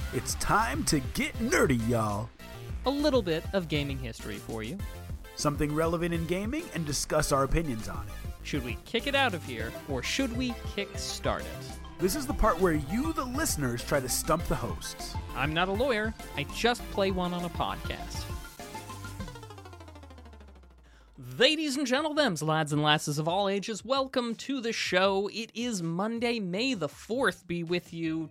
It's time to get nerdy, y'all. A little bit of gaming history for you. Something relevant in gaming and discuss our opinions on it. Should we kick it out of here, or should we kick-start it? This is the part where you, the listeners, try to stump the hosts. I'm not a lawyer. I just play one on a podcast. Ladies and gentlemen, lads and lasses of all ages, welcome to the show. It is Monday, May the 4th, be with you,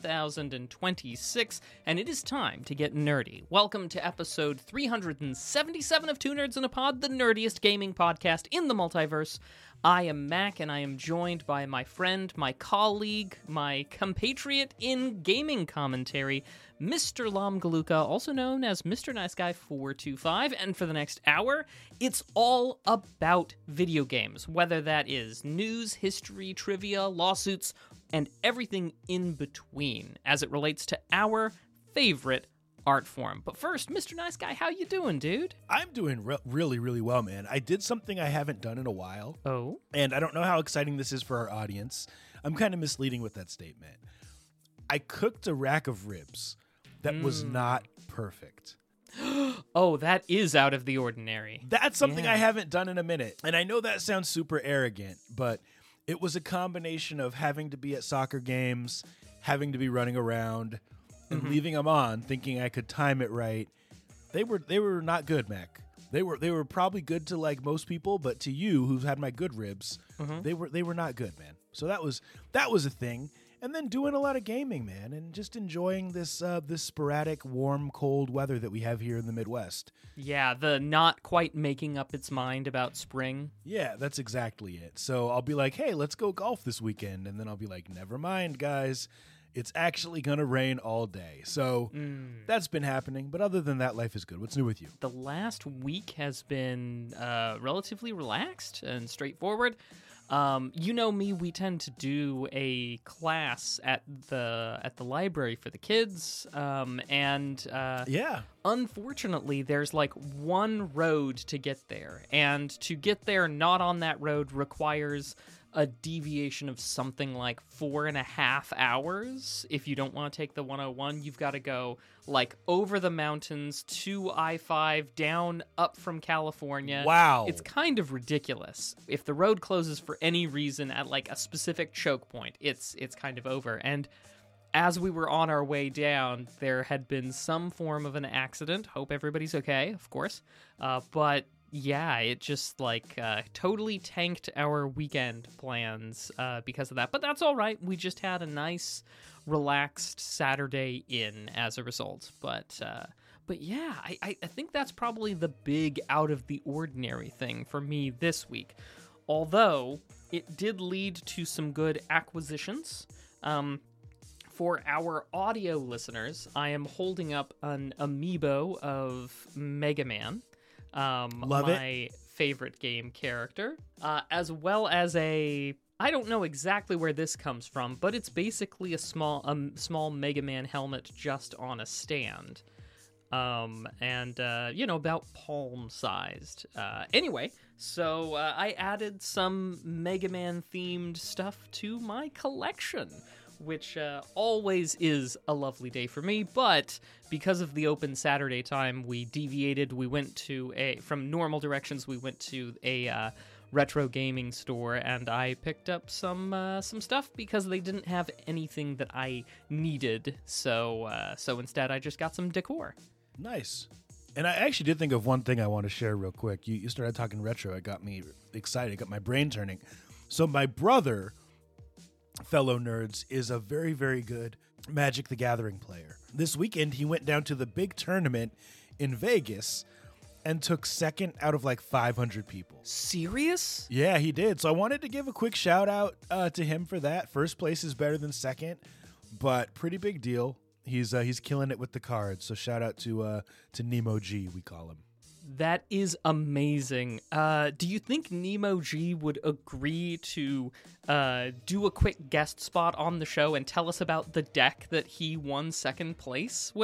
2026, and it is time to get nerdy. Welcome to episode 377 of Two Nerds in a Pod, the nerdiest gaming podcast in the multiverse. I am Mac, and I am joined by my friend, my colleague, my compatriot in gaming commentary, Mr. Lamgaluka, also known as Mr. Nice Guy 425, and for the next hour, it's all about video games, whether that is news, history, trivia, lawsuits, and everything in between, as it relates to our favorite art form. But first, Mr. Nice Guy, how you doing, dude? I'm doing really well, man. I did something I haven't done in a while. Oh? And I don't know how exciting this is for our audience. I'm kind of misleading with that statement. I cooked a rack of ribs that was not perfect. Oh, that is out of the ordinary. That's something Yeah. I haven't done in a minute. And I know that sounds super arrogant, but it was a combination of having to be at soccer games, having to be running around, and leaving them on, thinking I could time it right. They were not good, Mac. They were probably good to like most people, but to you who've had my good ribs, they were not good, man. So that was a thing. And then doing a lot of gaming, man, and just enjoying this sporadic warm, cold weather that we have here in the Midwest. Yeah, the not quite making up its mind about spring. Yeah, that's exactly it. So I'll be like, hey, let's go golf this weekend. And then I'll be like, never mind, guys. It's actually going to rain all day. So that's been happening. But other than that, life is good. What's new with you? The last week has been relatively relaxed and straightforward. You know me, we tend to do a class at the library for the kids, Yeah. unfortunately, there's like one road to get there, and to get there not on that road requires a deviation of something like 4.5 hours. If you don't want to take the 101, you've got to go like over the mountains to I-5, down up from California. Wow. It's kind of ridiculous. If the road closes for any reason at like a specific choke point, it's kind of over. And as we were on our way down, there had been some form of an accident. Hope everybody's okay, of course. But yeah, it just like totally tanked our weekend plans because of that. But that's all right. We just had a nice, relaxed Saturday in as a result. But yeah, I think that's probably the big out of the ordinary thing for me this week. Although it did lead to some good acquisitions. For our audio listeners, I am holding up an amiibo of Mega Man. My favorite game character, as well as I don't know exactly where this comes from, but it's basically a small Mega Man helmet just on a stand, about palm-sized. Anyway, so I added some Mega Man themed stuff to my collection, which always is a lovely day for me, but because of the open Saturday time, we deviated. We went from normal directions, we went to a retro gaming store, and I picked up some stuff because they didn't have anything that I needed, so instead I just got some decor. Nice. And I actually did think of one thing I want to share real quick. You started talking retro. It got me excited. It got my brain turning. So my brother, fellow nerds, is a very, very good Magic the Gathering player. This weekend, he went down to the big tournament in Vegas and took second out of like 500 people. Serious? Yeah, he did. So I wanted to give a quick shout out to him for that. First place is better than second, but pretty big deal. He's killing it with the cards. So shout out to Nemo G, we call him. That is amazing. Do you think Nemo G would agree to do a quick guest spot on the show and tell us about the deck that he won second place with?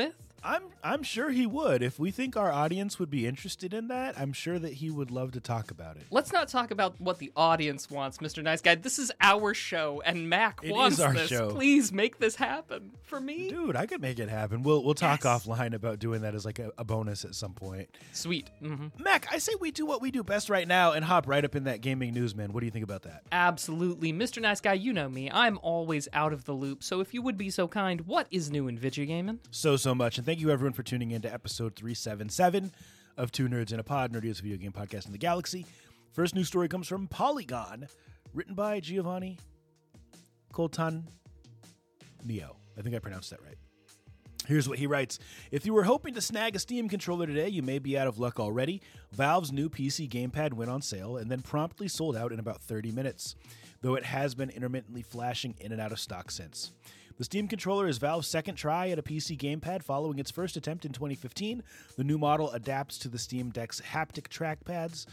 I'm sure he would. If we think our audience would be interested in that, I'm sure that he would love to talk about it. Let's not talk about what the audience wants, Mr. Nice Guy. This is our show, and Mac wants our this. show. Please make this happen for me. Dude, I could make it happen. We'll talk offline about doing that as like a bonus at some point. Sweet. Mac, I say we do what we do best right now and hop right up in that gaming news, man. What do you think about that? Absolutely. Mr. Nice Guy, you know me. I'm always out of the loop, so if you would be so kind, what is new in Video Gaming? So much. And thank you, everyone, for tuning in to episode 377 of Two Nerds in a Pod, nerdiest video game podcast in the galaxy. First news story comes from Polygon, written by Giovanni Coltaneo. I think I pronounced that right. Here's what he writes. If you were hoping to snag a Steam controller today, you may be out of luck already. Valve's new PC gamepad went on sale and then promptly sold out in about 30 minutes, though it has been intermittently flashing in and out of stock since. The Steam controller is Valve's second try at a PC gamepad following its first attempt in 2015. The new model adapts the Steam Deck's haptic trackpads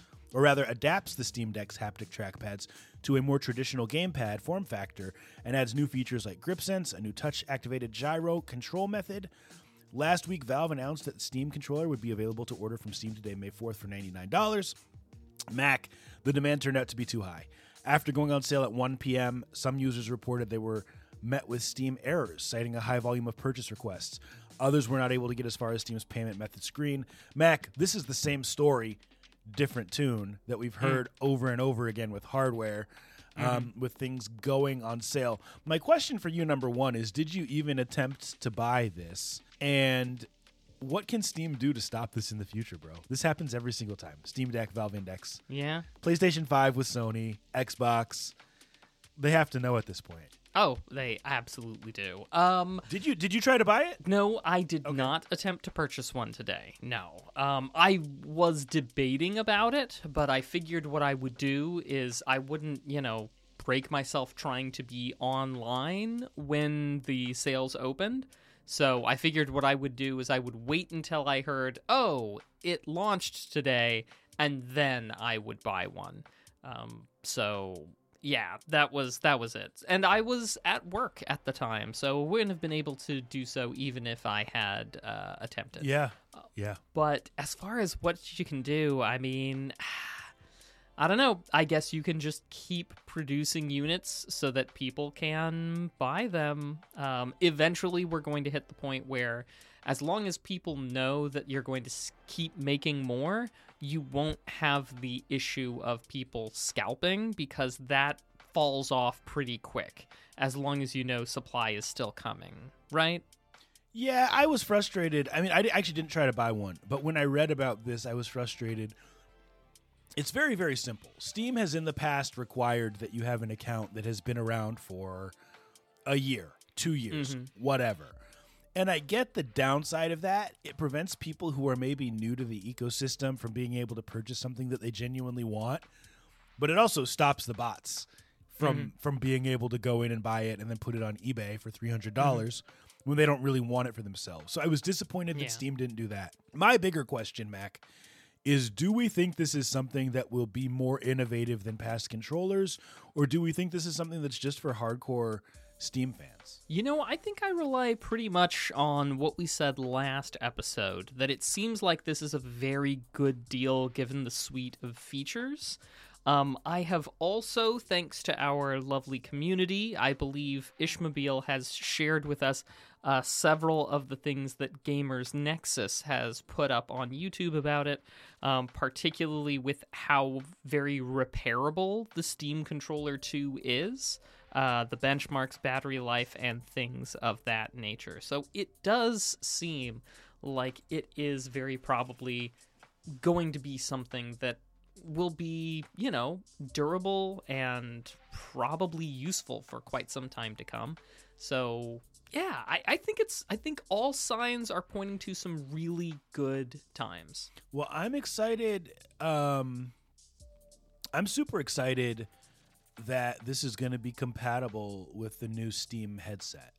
to a more traditional gamepad form factor and adds new features like grip sense, a new touch-activated gyro control method. Last week, Valve announced that the Steam controller would be available to order from Steam today, May 4th, for $99. Mac, the demand turned out to be too high. After going on sale at 1 p.m., some users reported they were met with Steam errors, citing a high volume of purchase requests. Others were not able to get as far as Steam's payment method screen. Mac, this is the same story, different tune that we've heard over and over again with hardware, with things going on sale. My question for you, number one, is did you even attempt to buy this? And what can Steam do to stop this in the future, bro? This happens every single time. Steam Deck, Valve Index. Yeah. PlayStation 5 with Sony, Xbox. They have to know at this point. Oh, they absolutely do. Did you try to buy it? No, I did not attempt to purchase one today. No. I was debating about it, but I figured what I would do is I wouldn't, break myself trying to be online when the sales opened. So I figured what I would do is I would wait until I heard, oh, it launched today, and then I would buy one. Yeah, that was it. And I was at work at the time, so wouldn't have been able to do so even if I had attempted. Yeah. But as far as what you can do, I mean, I don't know. I guess you can just keep producing units so that people can buy them. Eventually, we're going to hit the point where as long as people know that you're going to keep making more, you won't have the issue of people scalping because that falls off pretty quick as long as you know supply is still coming, right? Yeah, I was frustrated. I mean, I actually didn't try to buy one, but when I read about this, I was frustrated. It's very, very simple. Steam has in the past required that you have an account that has been around for a year, 2 years, whatever. And I get the downside of that. It prevents people who are maybe new to the ecosystem from being able to purchase something that they genuinely want. But it also stops the bots from being able to go in and buy it and then put it on eBay for $300 when they don't really want it for themselves. So I was disappointed that Steam didn't do that. My bigger question, Mac, is do we think this is something that will be more innovative than past controllers? Or do we think this is something that's just for hardcore Steam fans? I think I rely pretty much on what we said last episode, that it seems like this is a very good deal given the suite of features. I have also, thanks to our lovely community, I believe Ishmobile has shared with us several of the things that Gamers Nexus has put up on YouTube about it, particularly with how very repairable the Steam Controller 2 is. The benchmarks, battery life, and things of that nature. So it does seem like it is very probably going to be something that will be, durable and probably useful for quite some time to come. So yeah, I think all signs are pointing to some really good times. Well, I'm excited. I'm super excited that this is going to be compatible with the new Steam headset.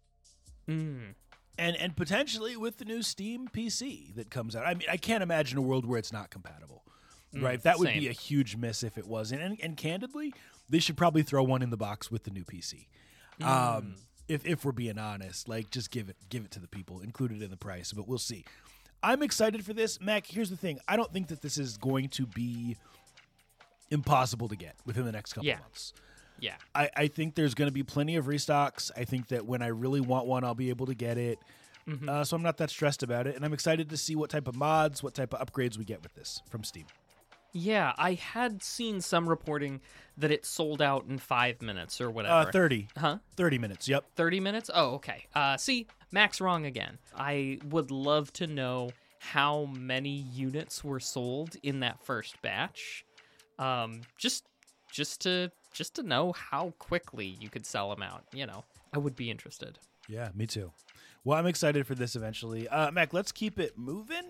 And potentially with the new Steam PC that comes out. I mean, I can't imagine a world where it's not compatible, right? That would be a huge miss if it wasn't. And candidly, they should probably throw one in the box with the new PC. If we're being honest, like just give it to the people, include it in the price, but we'll see. I'm excited for this. Mac, here's the thing. I don't think that this is going to be impossible to get within the next couple months. Yeah. I think there's going to be plenty of restocks. I think that when I really want one, I'll be able to get it. So I'm not that stressed about it. And I'm excited to see what type of mods, what type of upgrades we get with this from Steam. Yeah, I had seen some reporting that it sold out in 5 minutes or whatever. 30. Huh? 30 minutes, yep. 30 minutes? Oh, okay. See, Mac's wrong again. I would love to know how many units were sold in that first batch. Just to know how quickly you could sell them out. I would be interested. Yeah, me too. Well, I'm excited for this eventually. Mac, let's keep it moving.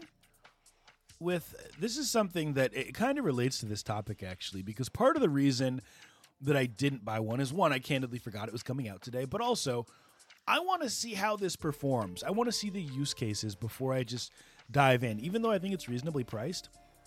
This is something that it kind of relates to this topic, actually, because part of the reason that I didn't buy one is, one, I candidly forgot it was coming out today, but also I want to see how this performs. I want to see the use cases before I just dive in, even though I think it's reasonably priced.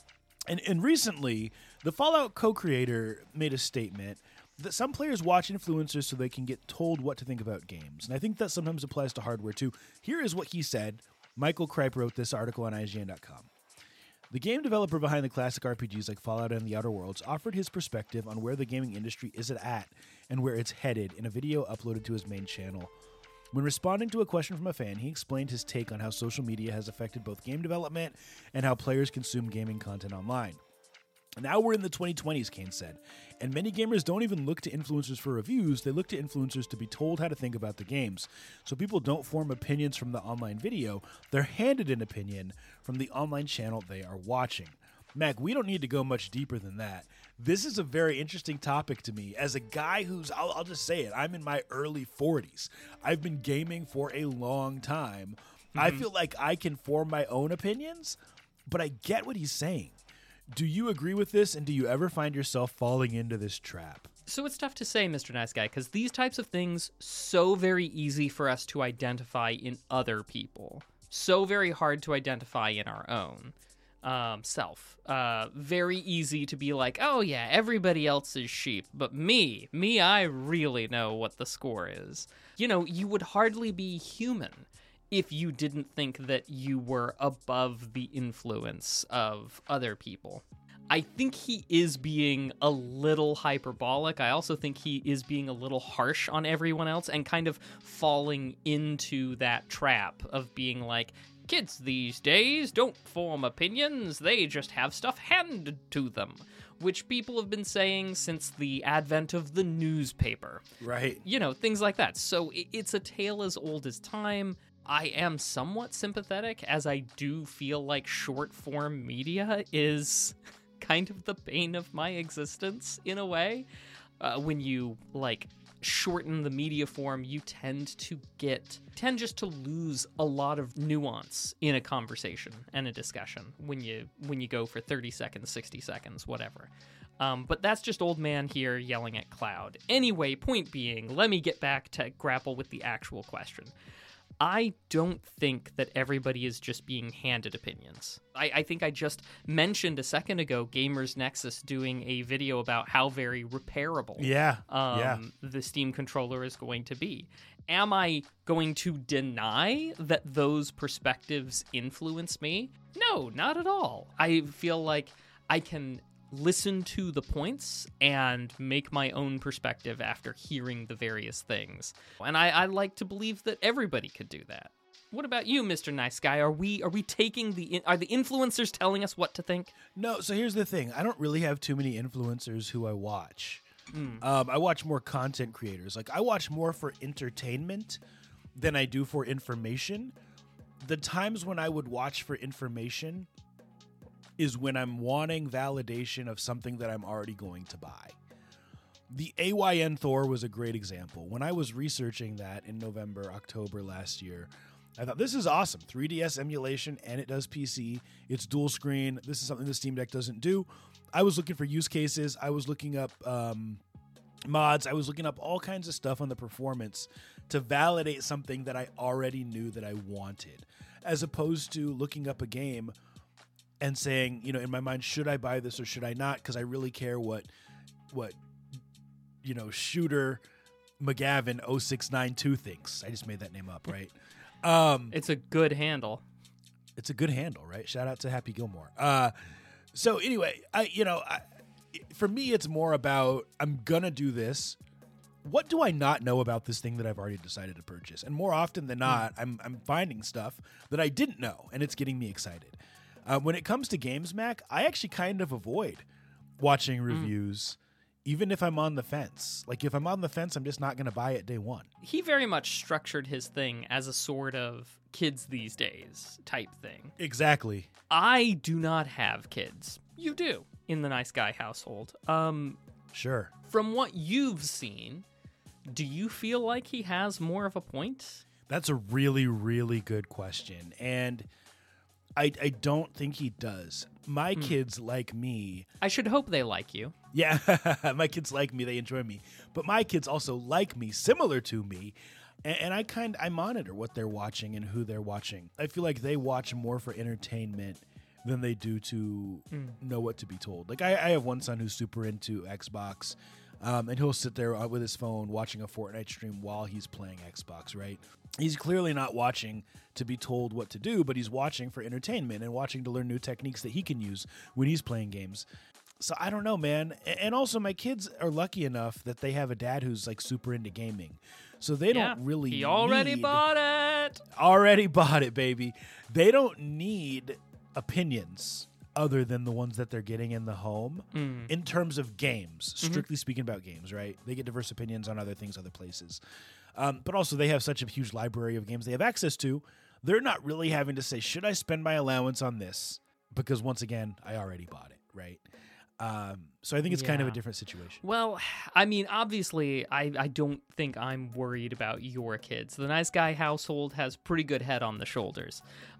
And recently, the Fallout co-creator made a statement that some players watch influencers so they can get told what to think about games. And I think that sometimes applies to hardware, too. Here is what he said. Michael Kripe wrote this article on IGN.com. The game developer behind the classic RPGs like Fallout and The Outer Worlds offered his perspective on where the gaming industry is at and where it's headed in a video uploaded to his main channel. When responding to a question from a fan, he explained his take on how social media has affected both game development and how players consume gaming content online. Now we're in the 2020s, Kane said, and many gamers don't even look to influencers for reviews, they look to influencers to be told how to think about the games. So people don't form opinions from the online video, they're handed an opinion from the online channel they are watching. Mac, we don't need to go much deeper than that. This is a very interesting topic to me. As a guy who's, I'll just say it, I'm in my early 40s. I've been gaming for a long time. I feel like I can form my own opinions, but I get what he's saying. Do you agree with this, and do you ever find yourself falling into this trap? So it's tough to say, Mr. Nice Guy, because these types of things, so very easy for us to identify in other people. So very hard to identify in our own self. Very easy to be like, oh yeah, everybody else is sheep, but me, I really know what the score is. You would hardly be human if you didn't think that you were above the influence of other people. I think he is being a little hyperbolic. I also think he is being a little harsh on everyone else and kind of falling into that trap of being like, kids these days don't form opinions, they just have stuff handed to them, which people have been saying since the advent of the newspaper. Right. Things like that. So it's a tale as old as time. I am somewhat sympathetic, as I do feel like short-form media is kind of the bane of my existence, in a way. When you, shorten the media form, you tend just to lose a lot of nuance in a conversation and a discussion when you go for 30 seconds, 60 seconds, whatever. But that's just old man here yelling at cloud. Anyway, point being, let me get back to grapple with the actual question. I don't think that everybody is just being handed opinions. I think I just mentioned a second ago Gamers Nexus doing a video about how very repairable the Steam controller is going to be. Am I going to deny that those perspectives influence me? No, not at all. I feel like I can listen to the points and make my own perspective after hearing the various things. And I like to believe that everybody could do that. What about you, Mr. Nice Guy? Are we taking are the influencers telling us what to think? No, so here's the thing. I don't really have too many influencers who I watch. I watch more content creators. I watch more for entertainment than I do for information. The times when I would watch for information is when I'm wanting validation of something that I'm already going to buy. The AYN Thor was a great example. When I was researching that in November, October last year, I thought, this is awesome. 3DS emulation, and it does PC. It's dual screen. This is something the Steam Deck doesn't do. I was looking for use cases. I was looking up mods. I was looking up all kinds of stuff on the performance to validate something that I already knew that I wanted, as opposed to looking up a game and saying, in my mind, should I buy this or should I not? Because I really care what shooter McGavin 0692 thinks. I just made that name up, right? It's a good handle. It's a good handle, right? Shout out to Happy Gilmore. So anyway, for me, it's more about I'm gonna do this. What do I not know about this thing that I've already decided to purchase? And more often than not, I'm finding stuff that I didn't know, and it's getting me excited. When it comes to games, Mac, I actually kind of avoid watching reviews, even if I'm on the fence. Like, if I'm on the fence, I'm just not going to buy it day one. He very much structured his thing as a sort of kids these days type thing. Exactly. I do not have kids. You do in the Nice Guy household. Sure. From what you've seen, do you feel like he has more of a point? That's a really, really good question. And I don't think he does. My kids like me. I should hope they like you. Yeah, my kids like me. They enjoy me. But my kids also like me, similar to me. And I monitor what they're watching and who they're watching. I feel like they watch more for entertainment than they do to know what to be told. Like, I have one son who's super into Xbox. And he'll sit there with his phone watching a Fortnite stream while he's playing Xbox, right? He's clearly not watching to be told what to do, but he's watching for entertainment and watching to learn new techniques that he can use when he's playing games. So I don't know, man. And also, my kids are lucky enough that they have a dad who's like super into gaming. So they don't really He already bought it. Already bought it, baby. They don't need opinions other than the ones that they're getting in the home in terms of games, strictly speaking about games, right? They get diverse opinions on other things, other places. But also they have such a huge library of games they have access to. They're not really having to say, should I spend my allowance on this? Because once again, I already bought it, right? So I think it's kind of a different situation. Well, I mean, obviously, I don't think I'm worried about your kids. The Nice Guy household has pretty good head on the shoulders.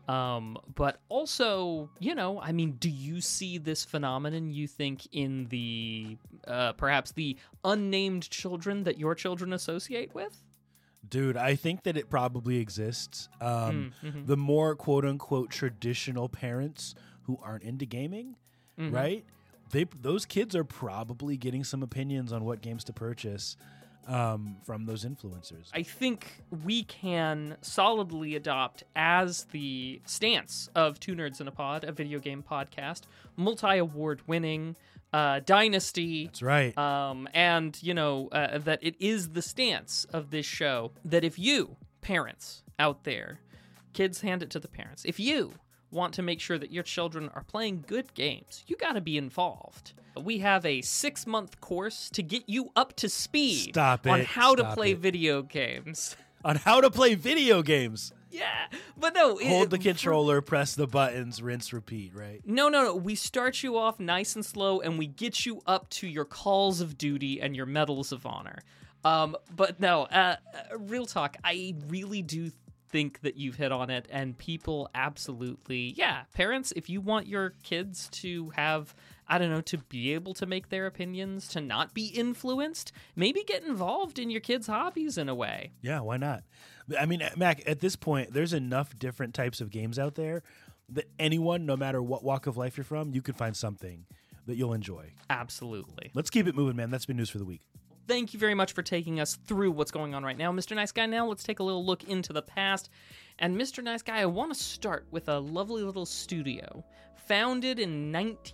But also, you know, I mean, do you see this phenomenon, you think, in the perhaps the unnamed children that your children associate with? Dude, I think that it probably exists. The more quote-unquote traditional parents who aren't into gaming, right? Those kids are probably getting some opinions on what games to purchase from those influencers. I think we can solidly adopt as the stance of Two Nerds in a Pod, a video game podcast, multi-award winning, Dynasty. That's right. And, you know, that it is the stance of this show that if you, parents out there, kids, hand it to the parents, if you want to make sure that your children are playing good games, you got to be involved. We have a 6-month course to get you up to speed on how to play video games. On how to play video games. Yeah, but no. Hold the controller, press the buttons, rinse, repeat, right? No. We start you off nice and slow, and we get you up to your Calls of Duty and your Medals of Honor. But no, real talk, I really do think that you've hit on it, and people absolutely, parents, if you want your kids to have, I don't know, to be able to make their opinions, to not be influenced, maybe get involved in your kids' hobbies in a way. Yeah, why not? I mean, Mac, at this point, there's enough different types of games out there that anyone, no matter what walk of life you're from, you can find something that you'll enjoy. Absolutely. Let's keep it moving, man. That's been news for the week. Thank you very much for taking us through what's going on right now, Mr. Nice Guy. Now let's take a little look into the past. And Mr. Nice Guy, I want to start with a lovely little studio. Founded in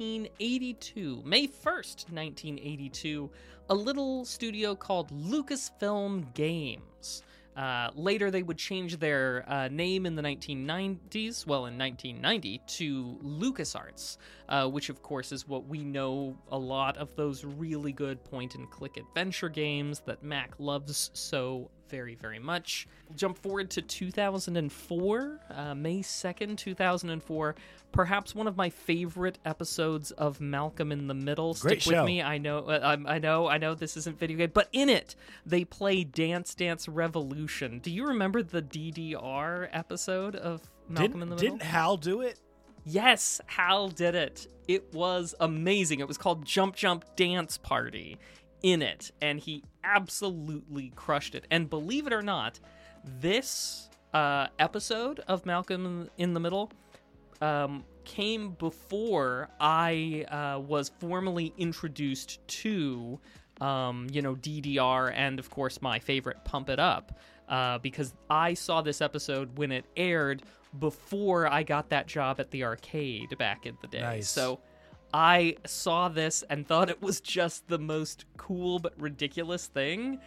1982, May 1st, 1982, a little studio called Lucasfilm Games. Later, they would change their name in the 1990s, well, in 1990, to LucasArts, which, of course, is what we know a lot of those really good point-and-click adventure games that Mac loves so very, very much. We'll jump forward to 2004, May 2nd, 2004. Perhaps one of my favorite episodes of Malcolm in the Middle. Great Stick with show. me. I know this isn't video game, but in it, they play Dance Dance Revolution. Do you remember the DDR episode of Malcolm in the Middle? Didn't Hal do it? Yes, Hal did it. It was amazing. It was called Jump Jump Dance Party in it, and he absolutely crushed it. And believe it or not, this episode of Malcolm in the Middle came before I was formally introduced to DDR, and of course my favorite, Pump It Up, because I saw this episode when it aired before I got that job at the arcade back in the day. Nice. So I saw this and thought it was just the most cool but ridiculous thing.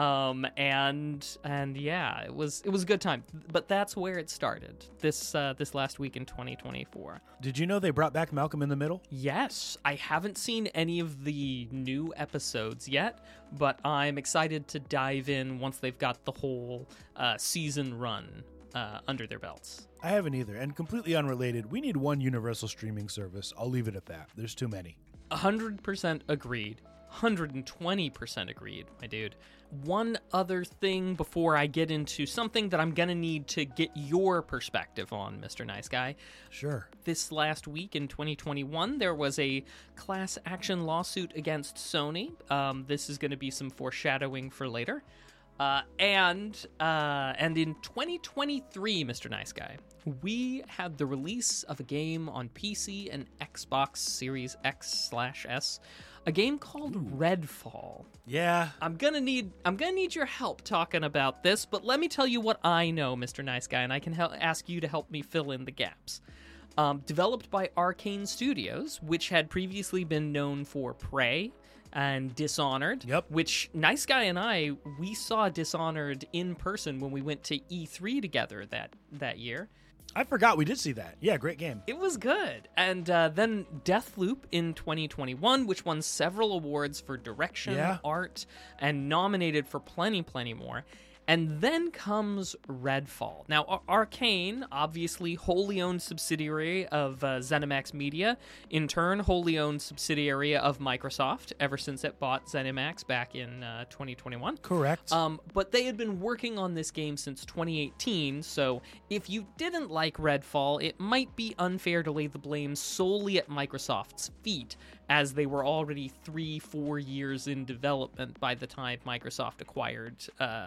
And yeah, it was a good time. But that's where it started. This last week in 2024. Did you know they brought back Malcolm in the Middle? Yes, I haven't seen any of the new episodes yet, but I'm excited to dive in once they've got the whole season run under their belts. I haven't either. And completely unrelated, we need one universal streaming service. I'll leave it at that. There's too many. 100% agreed. 120% agreed, my dude. One other thing before I get into something that I'm going to need to get your perspective on, Mr. Nice Guy. Sure. This last week in 2021, there was a class action lawsuit against Sony. This is going to be some foreshadowing for later. And in 2023, Mr. Nice Guy, we had the release of a game on PC and Xbox Series X/S, a game called Redfall. Yeah. I'm gonna need your help talking about this, but let me tell you what I know, Mr. Nice Guy, and I can ask you to help me fill in the gaps. Developed by Arcane Studios, which had previously been known for Prey and Dishonored. Yep. Which Nice Guy and we saw Dishonored in person when we went to E3 together that year. I forgot we did see that. Yeah, great game. It was good. And then Deathloop in 2021, which won several awards for direction, art, and nominated for plenty more. And then comes Redfall. Now, Arcane, obviously wholly owned subsidiary of ZeniMax Media, in turn wholly owned subsidiary of Microsoft ever since it bought ZeniMax back in 2021. Correct. But they had been working on this game since 2018, so if you didn't like Redfall, it might be unfair to lay the blame solely at Microsoft's feet, as they were already 3-4 years in development by the time Microsoft acquired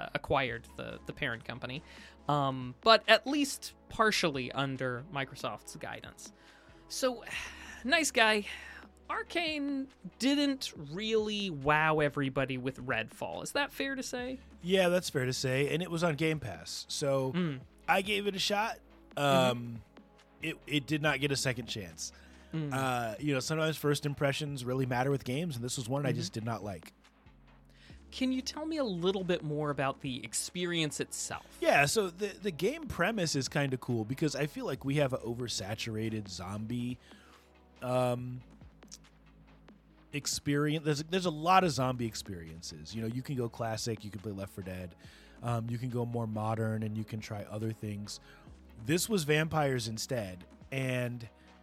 the parent company, but at least partially under Microsoft's guidance. So, Nice Guy, Arcane didn't really wow everybody with Redfall. Is that fair to say? Yeah, that's fair to say, and it was on Game Pass, so I gave it a shot. It did not get a second chance. Sometimes first impressions really matter with games, and this was one I just did not like. Can you tell me a little bit more about the experience itself? Yeah, so the game premise is kind of cool because I feel like we have an oversaturated zombie experience. There's a lot of zombie experiences. You can go classic, you can play Left 4 Dead, you can go more modern, and you can try other things. This was vampires instead, and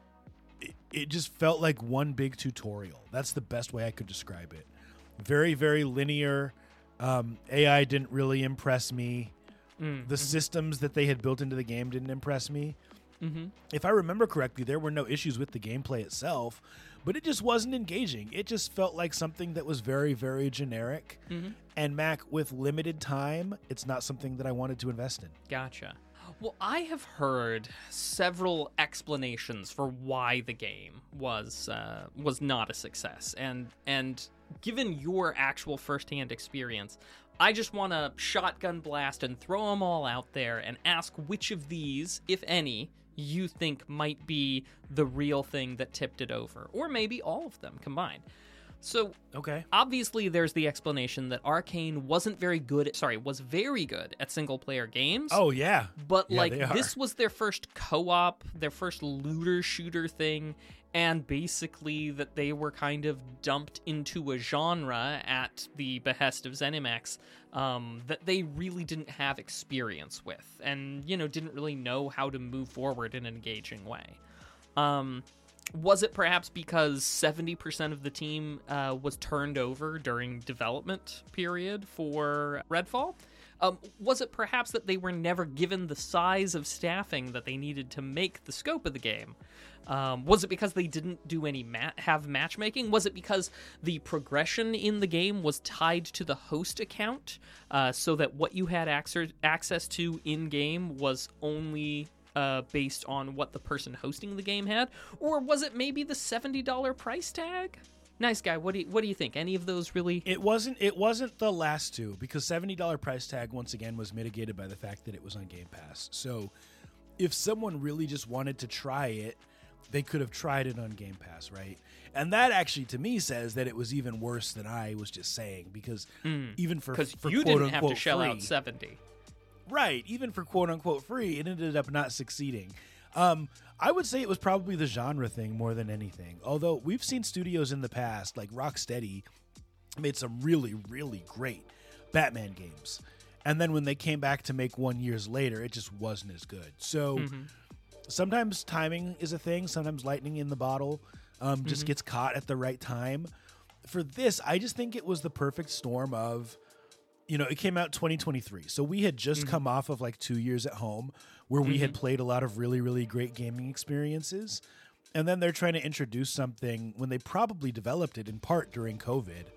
it just felt like one big tutorial. That's the best way I could describe it. Very, very linear. AI didn't really impress me. The systems that they had built into the game didn't impress me. If I remember correctly, there were no issues with the gameplay itself, but it just wasn't engaging. It just felt like something that was very, very generic. And Mac, with limited time, it's not something that I wanted to invest in. Gotcha. Well, I have heard several explanations for why the game was not a success, and given your actual firsthand experience, I just want to shotgun blast and throw them all out there and ask which of these, if any, you think might be the real thing that tipped it over, or maybe all of them combined. So, obviously there's the explanation that Arcane was very good at single-player games. Oh, yeah. But, this was their first co-op, their first looter-shooter thing, and basically that they were kind of dumped into a genre at the behest of ZeniMax that they really didn't have experience with and, didn't really know how to move forward in an engaging way. Was it perhaps because 70% of the team was turned over during development period for Redfall? Was it perhaps that they were never given the size of staffing that they needed to make the scope of the game? Was it because they didn't do any have matchmaking? Was it because the progression in the game was tied to the host account, so that what you had access to in-game was only based on what the person hosting the game had? Or was it maybe the $70 price tag? Nice Guy, what do you think? Any of those really? It wasn't the last two, because $70 price tag once again was mitigated by the fact that it was on Game Pass. So if someone really just wanted to try it, they could have tried it on Game Pass, right? And that actually, to me, says that it was even worse than I was just saying, because even for you didn't have to shell free, out $70. right? Even for quote unquote free, it ended up not succeeding. I would say it was probably the genre thing more than anything. Although we've seen studios in the past, like Rocksteady, made some really, really great Batman games, and then when they came back to make one years later, it just wasn't as good. So. Sometimes timing is a thing. Sometimes lightning in the bottle just gets caught at the right time. For this, I just think it was the perfect storm of, it came out 2023. So we had just come off of like 2 years at home where we had played a lot of really, really great gaming experiences. And then they're trying to introduce something when they probably developed it in part during COVID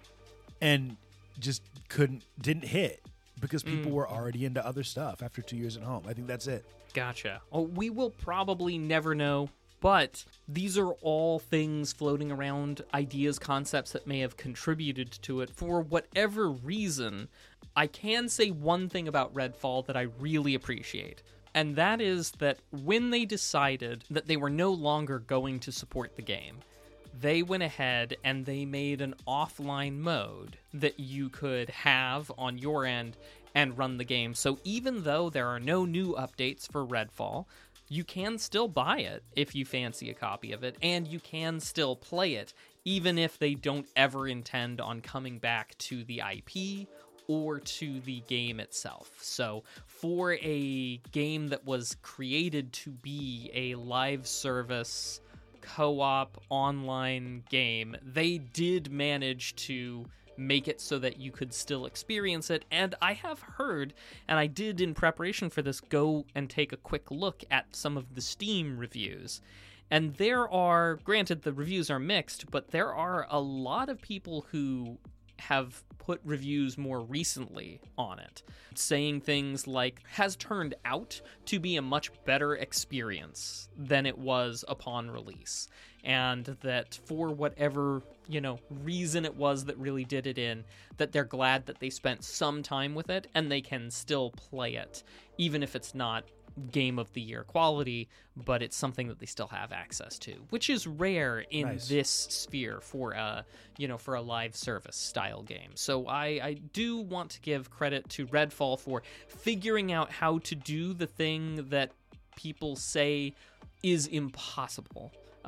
and just didn't hit because people were already into other stuff after 2 years at home. I think that's it. Gotcha. Oh, we will probably never know, but these are all things floating around, ideas, concepts that may have contributed to it for whatever reason. I can say one thing about Redfall that I really appreciate, and that is that when they decided that they were no longer going to support the game, they went ahead and they made an offline mode that you could have on your end and run the game. So even though there are no new updates for Redfall, you can still buy it if you fancy a copy of it, and you can still play it even if they don't ever intend on coming back to the IP or to the game itself. So for a game that was created to be a live service co-op online game, they did manage to make it so that you could still experience it. And I have heard, and I did in preparation for this go and take a quick look at some of the Steam reviews, and there are, granted the reviews are mixed, but there are a lot of people who have put reviews more recently on it, saying things like, has turned out to be a much better experience than it was upon release, and that for whatever, reason it was that really did it in, that they're glad that they spent some time with it and they can still play it, even if it's not game of the year quality, but it's something that they still have access to, which is rare in this sphere for a live service style game. So I do want to give credit to Redfall for figuring out how to do the thing that people say is impossible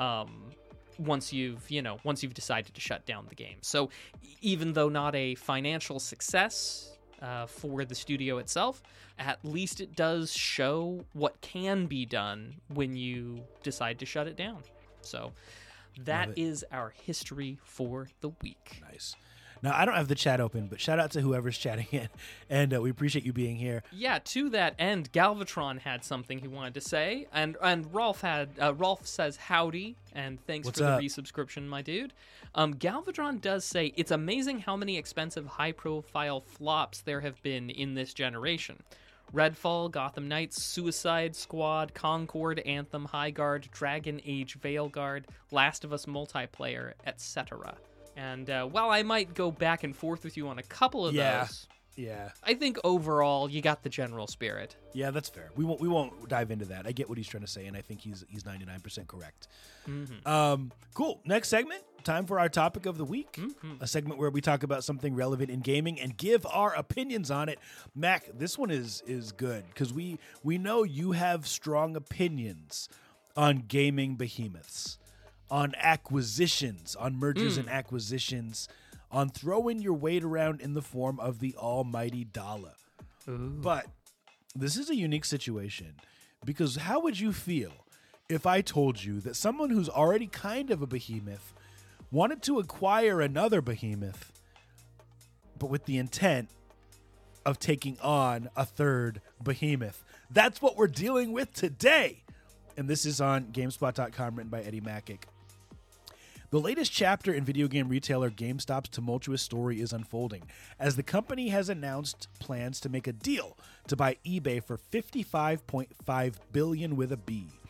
once you've decided to shut down the game. So even though not a financial success for the studio itself, at least it does show what can be done when you decide to shut it down. So that is our history for the week. Nice. Now, I don't have the chat open, but shout out to whoever's chatting in, and we appreciate you being here. Yeah, to that end, Galvatron had something he wanted to say, and Rolf says howdy, and thanks for the resubscription, my dude. Galvatron does say, it's amazing how many expensive high-profile flops there have been in this generation. Redfall, Gotham Knights, Suicide Squad, Concord, Anthem, Highguard, Dragon Age, Veilguard, Last of Us multiplayer, etc. And while I might go back and forth with you on a couple of those, I think overall you got the general spirit. Yeah, that's fair. We won't dive into that. I get what he's trying to say, and I think he's 99% correct. Cool. Next segment. Time for our topic of the week. A segment where we talk about something relevant in gaming and give our opinions on it. Mac, this one is good because we know you have strong opinions on gaming behemoths, on acquisitions, on mergers and acquisitions, on throwing your weight around in the form of the almighty dollar. But this is a unique situation, because how would you feel if I told you that someone who's already kind of a behemoth wanted to acquire another behemoth, but with the intent of taking on a third behemoth? That's what we're dealing with today. And this is on GameSpot.com, written by Eddie Macic. The latest chapter in video game retailer GameStop's tumultuous story is unfolding, as the company has announced plans to make a deal to buy eBay for $55.5 billion with a B.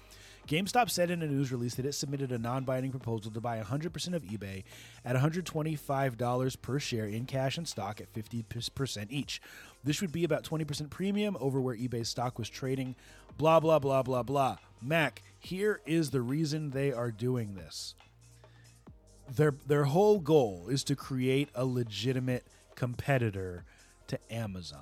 GameStop said in a news release that it submitted a non-binding proposal to buy 100% of eBay at $125 per share in cash and stock at 50% each. This would be about 20% premium over where eBay's stock was trading. Blah, blah, blah, blah, blah. Mac, here is the reason they are doing this. Their whole goal is to create a legitimate competitor to Amazon.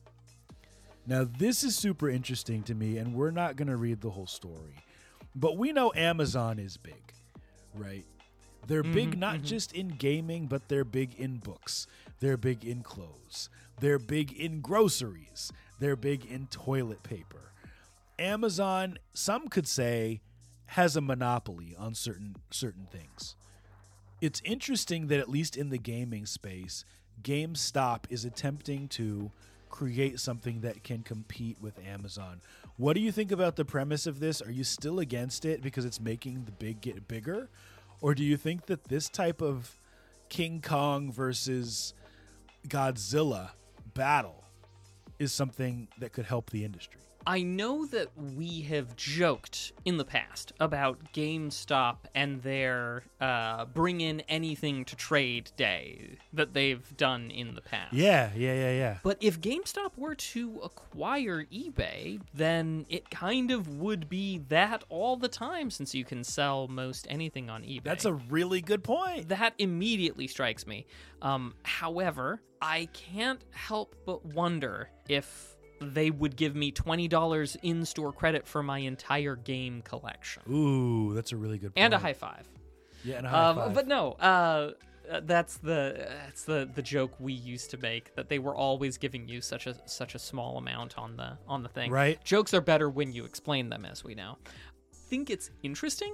Now, this is super interesting to me, and we're not going to read the whole story. But we know Amazon is big, right? They're big not just in gaming, but they're big in books. They're big in clothes. They're big in groceries. They're big in toilet paper. Amazon, some could say, has a monopoly on certain things. It's interesting that at least in the gaming space, GameStop is attempting to create something that can compete with Amazon. What do you think about the premise of this? Are you still against it because it's making the big get bigger? Or do you think that this type of King Kong versus Godzilla battle is something that could help the industry? I know that we have joked in the past about GameStop and their bring in anything to trade day that they've done in the past. Yeah. But if GameStop were to acquire eBay, then it kind of would be that all the time, since you can sell most anything on eBay. That's a really good point. That immediately strikes me. However, I can't help but wonder if they would give me $20 in-store credit for my entire game collection. Ooh, that's a really good point. And a high five. Yeah, and a high five. But no, that's the joke we used to make, that they were always giving you such a small amount on the thing. Right. Jokes are better when you explain them, as we know. Think it's interesting.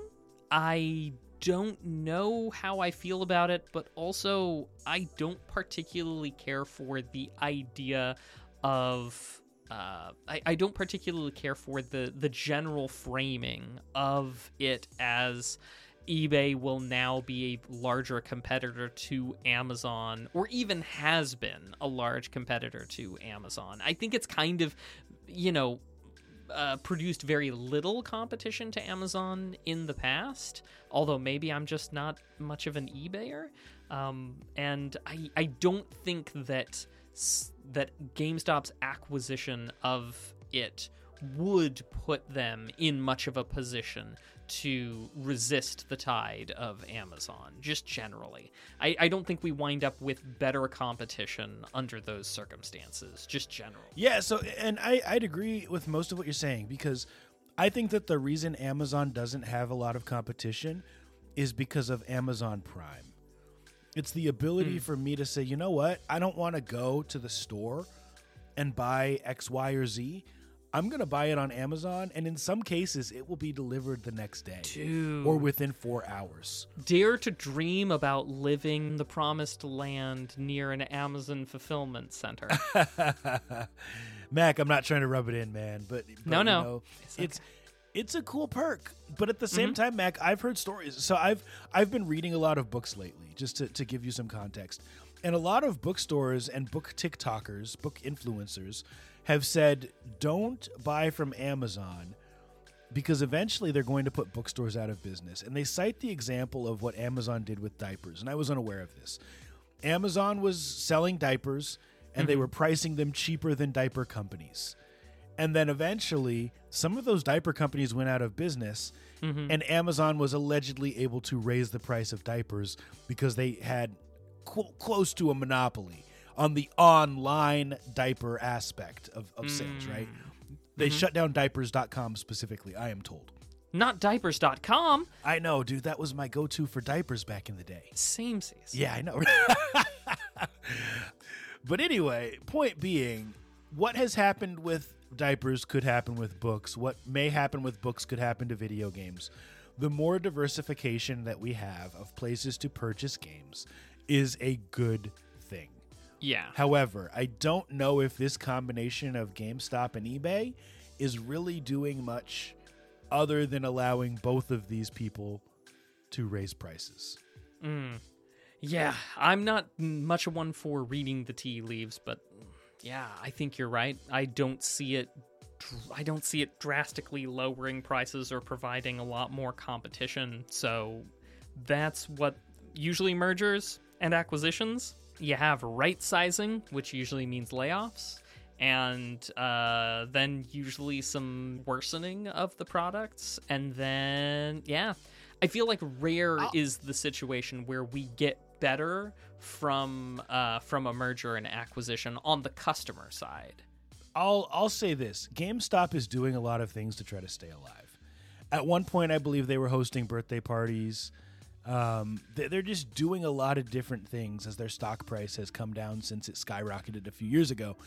I don't know how I feel about it, but also I don't particularly care for the idea of I don't particularly care for the general framing of it as eBay will now be a larger competitor to Amazon, or even has been a large competitor to Amazon. I think it's kind of, produced very little competition to Amazon in the past, although maybe I'm just not much of an eBayer. And I don't think that GameStop's acquisition of it would put them in much of a position to resist the tide of Amazon, just generally. I don't think we wind up with better competition under those circumstances, just generally. Yeah, so, and I'd agree with most of what you're saying, because I think that the reason Amazon doesn't have a lot of competition is because of Amazon Prime. It's the ability for me to say, you know what? I don't want to go to the store and buy X, Y, or Z. I'm going to buy it on Amazon, and in some cases, it will be delivered the next day. Dude. Or within 4 hours. Dare to dream about living the promised land near an Amazon fulfillment center. Mac, I'm not trying to rub it in, man, but no. You know, It's it's a cool perk. But at the same time, Mac, I've heard stories. So I've been reading a lot of books lately, just to give you some context. And a lot of bookstores and book TikTokers, book influencers, have said, don't buy from Amazon because eventually they're going to put bookstores out of business. And they cite the example of what Amazon did with diapers. And I was unaware of this. Amazon was selling diapers, and they were pricing them cheaper than diaper companies. And then eventually, some of those diaper companies went out of business, and Amazon was allegedly able to raise the price of diapers because they had close to a monopoly on the online diaper aspect of sales, right? They shut down diapers.com specifically, I am told. Not diapers.com. I know, dude. That was my go-to for diapers back in the day. Samesies. Yeah, I know. But anyway, point being, what has happened with diapers could happen with books. What may happen with books could happen to video games. The more diversification that we have of places to purchase games is a good thing. Yeah. However, I don't know if this combination of GameStop and eBay is really doing much other than allowing both of these people to raise prices. Yeah, I'm not much of one for reading the tea leaves, but yeah, I think you're right. I don't see it see it drastically lowering prices or providing a lot more competition. So that's what usually mergers and acquisitions. You have right sizing, which usually means layoffs, and then usually some worsening of the products. And then, yeah, I feel like rare is the situation where we get better from a merger and acquisition on the customer side. I'll say this. GameStop is doing a lot of things to try to stay alive. At one point, I believe they were hosting birthday parties. They're just doing a lot of different things as their stock price has come down since it skyrocketed a few years ago.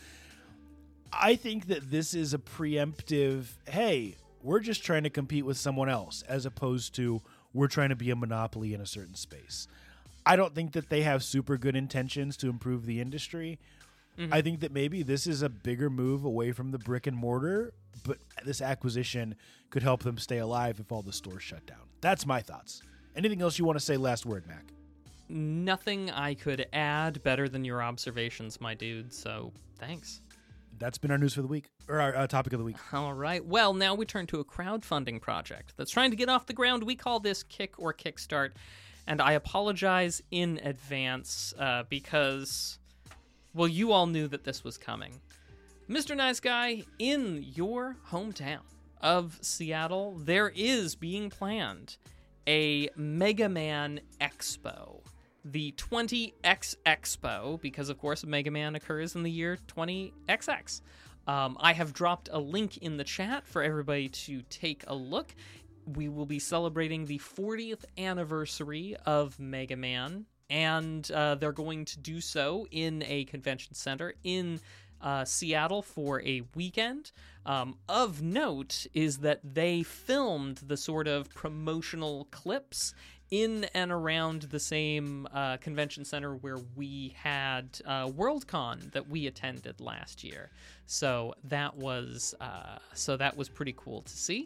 I think that this is a preemptive, hey, we're just trying to compete with someone else, as opposed to we're trying to be a monopoly in a certain space. I don't think that they have super good intentions to improve the industry. Mm-hmm. I think that maybe this is a bigger move away from the brick and mortar, but this acquisition could help them stay alive if all the stores shut down. That's my thoughts. Anything else you want to say? Last word, Mac. Nothing I could add better than your observations, my dude, so thanks. That's been our news for the week, or our topic of the week. All right. Well, now we turn to a crowdfunding project that's trying to get off the ground. We call this Kick or Kickstart, and I apologize in advance because, well, you all knew that this was coming. Mr. Nice Guy, in your hometown of Seattle, there is being planned a Mega Man Expo. The 20X Expo, because of course Mega Man occurs in the year 20XX. I have dropped a link in the chat for everybody to take a look. We will be celebrating the 40th anniversary of Mega Man, and they're going to do so in a convention center in Seattle for a weekend. Of note is that they filmed the sort of promotional clips in and around the same convention center where we had Worldcon that we attended last year. So that was pretty cool to see.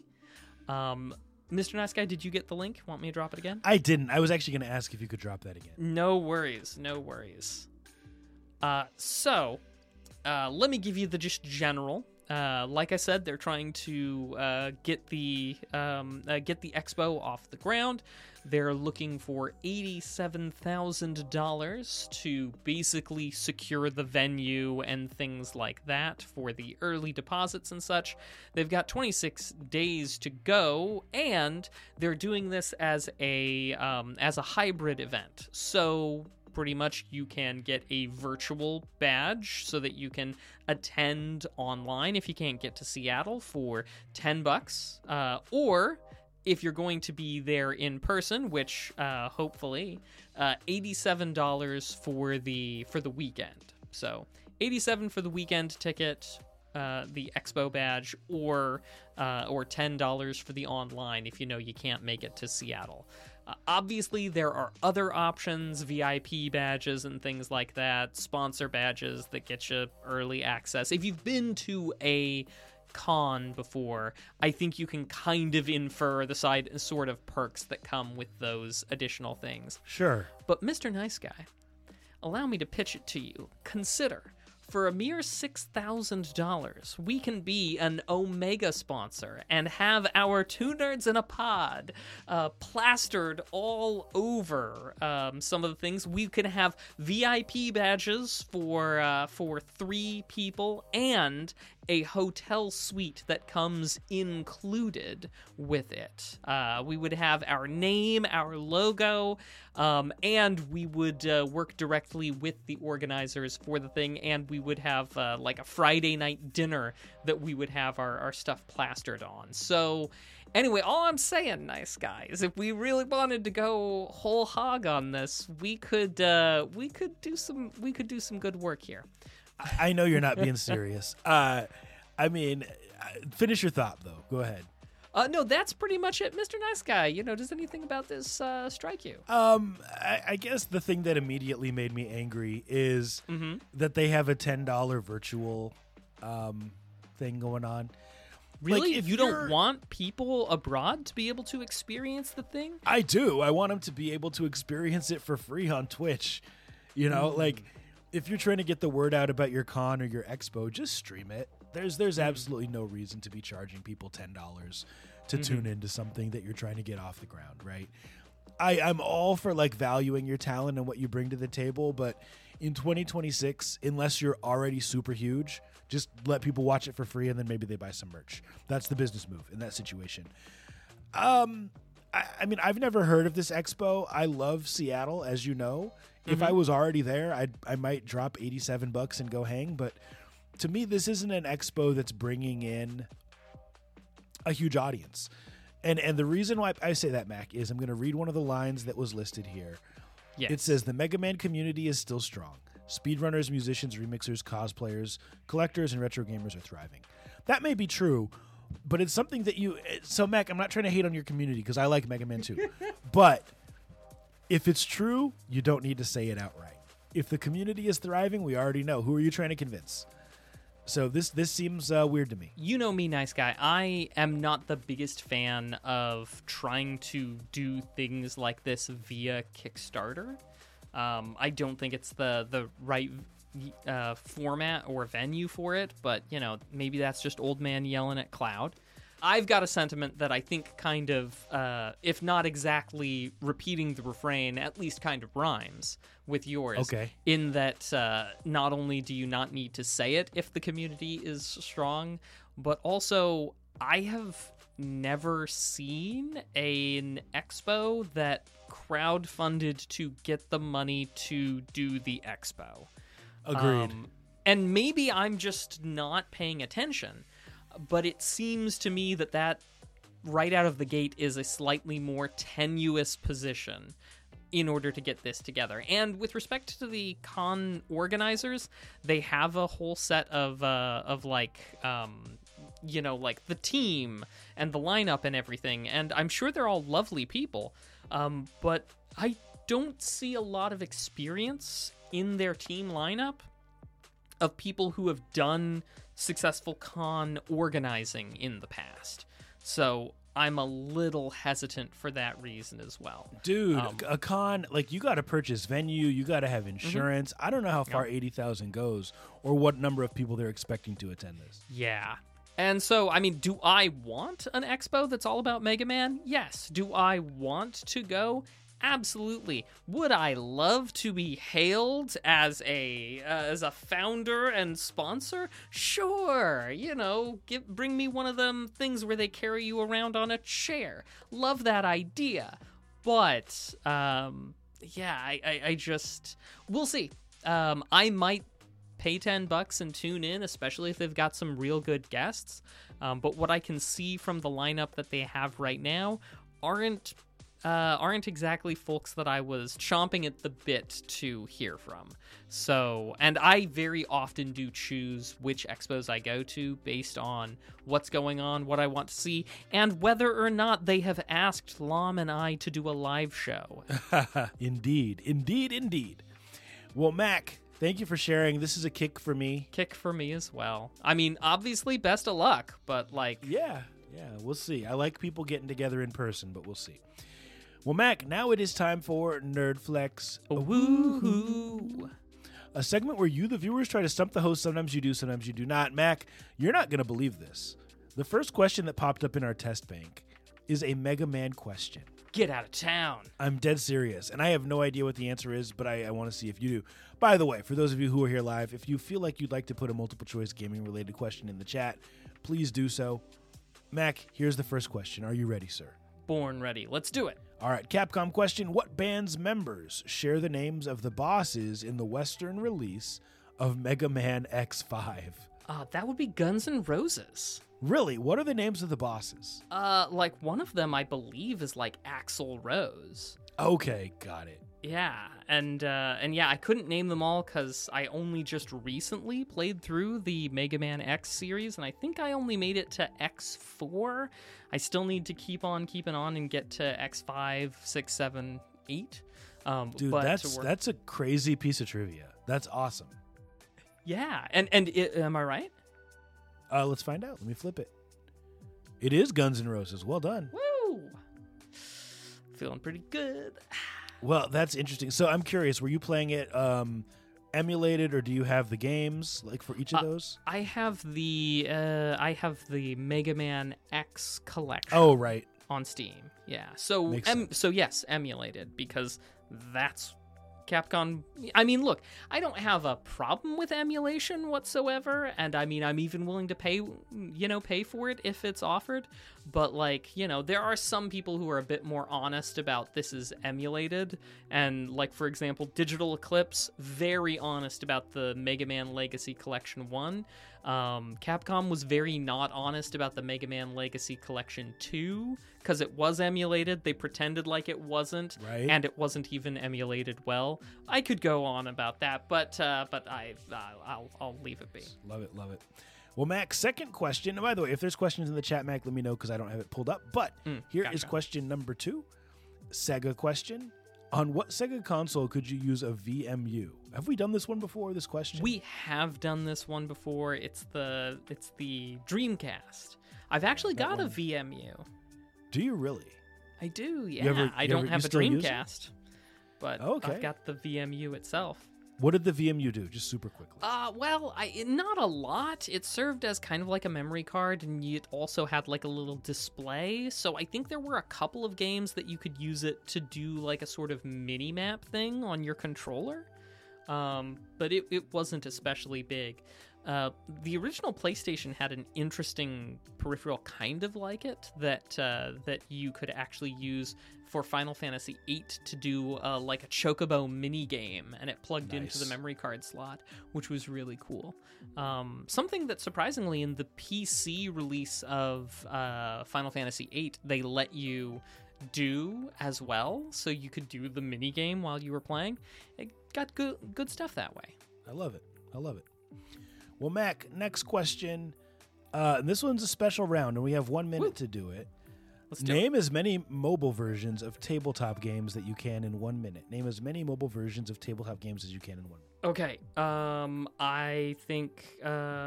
Mr. Nice Guy, did you get the link? Want me to drop it again? I didn't. I was actually going to ask if you could drop that again. No worries. No worries. So let me give you the just general. Like I said, they're trying to get the expo off the ground. They're looking for $87,000 to basically secure the venue and things like that for the early deposits and such. They've got 26 days to go, and they're doing this as a hybrid event. So pretty much you can get a virtual badge so that you can attend online if you can't get to Seattle for $10, or if you're going to be there in person, which hopefully $87 for the weekend. So $87 for the weekend ticket, the expo badge, or $10 for the online if you know you can't make it to Seattle. Obviously, there are other options, VIP badges and things like that, sponsor badges that get you early access. If you've been to a con before, I think you can kind of infer the sort of perks that come with those additional things. Sure. But Mr. Nice Guy, allow me to pitch it to you. Consider, for a mere $6,000, we can be an Omega sponsor and have our Two Nerds in a Pod plastered all over some of the things. We can have VIP badges for 3 people and a hotel suite that comes included with it. We would have our name, our logo, and we would work directly with the organizers for the thing, and we would have like a Friday night dinner that we would have our stuff plastered on. So anyway, all I'm saying, Nice Guy, is if we really wanted to go whole hog on this, we could do some good work here. I know you're not being serious. I mean, finish your thought, though. Go ahead. No, that's pretty much it, Mr. Nice Guy. Does anything about this strike you? I guess the thing that immediately made me angry is that they have a $10 virtual thing going on. Really? Like, you don't want people abroad to be able to experience the thing? I do. I want them to be able to experience it for free on Twitch. Like, if you're trying to get the word out about your con or your expo, just stream it. There's absolutely no reason to be charging people $10 to tune into something that you're trying to get off the ground, right? I'm all for like valuing your talent and what you bring to the table, but in 2026, unless you're already super huge, just let people watch it for free and then maybe they buy some merch. That's the business move in that situation. I mean, I've never heard of this expo. I love Seattle, as you know. If I was already there, I might drop $87 and go hang. But to me, this isn't an expo that's bringing in a huge audience. And the reason why I say that, Mac, is I'm going to read one of the lines that was listed here. Yes. It says, the Mega Man community is still strong. Speedrunners, musicians, remixers, cosplayers, collectors, and retro gamers are thriving. That may be true, but it's something that you... So, Mac, I'm not trying to hate on your community because I like Mega Man too. But if it's true, you don't need to say it outright. If the community is thriving, we already know. Who are you trying to convince? So this seems weird to me. You know me, nice guy. I am not the biggest fan of trying to do things like this via Kickstarter. I don't think it's the right format or venue for it, but, you know, maybe that's just old man yelling at cloud. I've got a sentiment that I think kind of, if not exactly repeating the refrain, at least kind of rhymes with yours. Okay. In that not only do you not need to say it if the community is strong, but also I have never seen an expo that crowdfunded to get the money to do the expo. Agreed. And maybe I'm just not paying attention, but it seems to me that right out of the gate is a slightly more tenuous position in order to get this together. And with respect to the con organizers, they have a whole set of like, you know, like the team and the lineup and everything. And I'm sure they're all lovely people. But I don't see a lot of experience in their team lineup of people who have done successful con organizing in the past. So I'm a little hesitant for that reason as well. Dude, a con, like, you got to purchase venue, you got to have insurance. I don't know how far 80,000 goes or what number of people they're expecting to attend this. Yeah. And so, I mean, do I want an expo that's all about Mega Man? Yes. Do I want to go? Absolutely. Would I love to be hailed as a founder and sponsor? Sure. You know, bring me one of them things where they carry you around on a chair. Love that idea. But yeah, I just we'll see. I might pay $10 and tune in, especially if they've got some real good guests. But what I can see from the lineup that they have right now aren't exactly folks that I was chomping at the bit to hear from. So, and I very often do choose which expos I go to based on what's going on, what I want to see, and whether or not they have asked Lom and I to do a live show. Indeed. Well, Mac, thank you for sharing. This is a kick for me. Kick for me as well. I mean, obviously, best of luck, but like... Yeah, we'll see. I like people getting together in person, but we'll see. Well, Mac, now it is time for Nerd Flex. Woohoo! A segment where you, the viewers, try to stump the host. Sometimes you do, sometimes you do not. Mac, you're not going to believe this. The first question that popped up in our test bank is a Mega Man question. Get out of town. I'm dead serious, and I have no idea what the answer is, but I want to see if you do. By the way, for those of you who are here live, if you feel like you'd like to put a multiple-choice gaming-related question in the chat, please do so. Mac, here's the first question. Are you ready, sir? Born ready. Let's do it. All right, Capcom question. What band's members share the names of the bosses in the Western release of Mega Man X5? That would be Guns N' Roses. Really? What are the names of the bosses? Like one of them, I believe, is like Axl Rose. Okay, got it. Yeah, and yeah, I couldn't name them all because I only just recently played through the Mega Man X series, and I think I only made it to X4. I still need to keep on keeping on and get to X5, 6, 7, 8. Dude, that's a crazy piece of trivia. That's awesome. Yeah, and am I right? Let's find out. Let me flip it. It is Guns N' Roses. Well done. Woo! Feeling pretty good. Well, that's interesting. So I'm curious, were you playing it emulated, or do you have the games like for each of those? I have the Mega Man X collection. Oh, right. On Steam. Yeah. So Makes sense. so yes, emulated, because that's Capcom. I mean, look, I don't have a problem with emulation whatsoever, and I mean, I'm even willing to pay for it if it's offered. But like, there are some people who are a bit more honest about this is emulated, and like, for example, Digital Eclipse, very honest about the Mega Man Legacy Collection 1. Capcom was very not honest about the Mega Man Legacy Collection 2 because it was emulated. They pretended like it wasn't, Right. and it wasn't even emulated well. I could go on about that, but I'll leave it be. Love it, love it. Well, Mac, second question. And by the way, if there's questions in the chat, Mac, let me know because I don't have it pulled up. But here is gotcha. question number 2. Sega question. On what Sega console could you use a VMU? Have we done this one before, this question? We have done this one before. It's the Dreamcast. I've actually That got one. a VMU. Do you really? I do, yeah. ever- I you don't ever- have you a still use it? Dreamcast, but Okay. I've got the VMU itself. What did the VMU do? Just super quickly. Well, not a lot. It served as kind of like a memory card, and it also had like a little display. So I think there were a couple of games that you could use it to do like a sort of mini map thing on your controller. But it wasn't especially big. The original PlayStation had an interesting peripheral kind of like it that you could actually use for Final Fantasy VIII to do like a Chocobo mini game, and it plugged into the Nice. memory card slot, which was really cool. Something that surprisingly in the PC release of Final Fantasy VIII, they let you do as well, so you could do the mini game while you were playing. It got good stuff that way. I love it. I love it. Well, Mac, next question. And this one's a special round, and we have 1 minute to do it. Let's do it. Name as many mobile versions of tabletop games that you can in 1 minute. Name as many mobile versions of tabletop games as you can in 1 minute. Okay. I think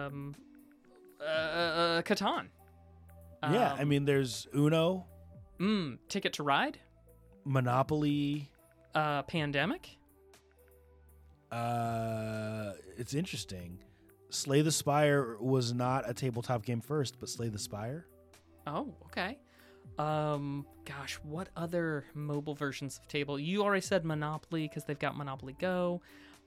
Catan. Yeah, I mean, there's Uno, Ticket to Ride, Monopoly. Pandemic. It's interesting. Slay the Spire was not a tabletop game first, but Slay the Spire. Oh, okay. Gosh, what other mobile versions of table? You already said Monopoly because they've got Monopoly Go.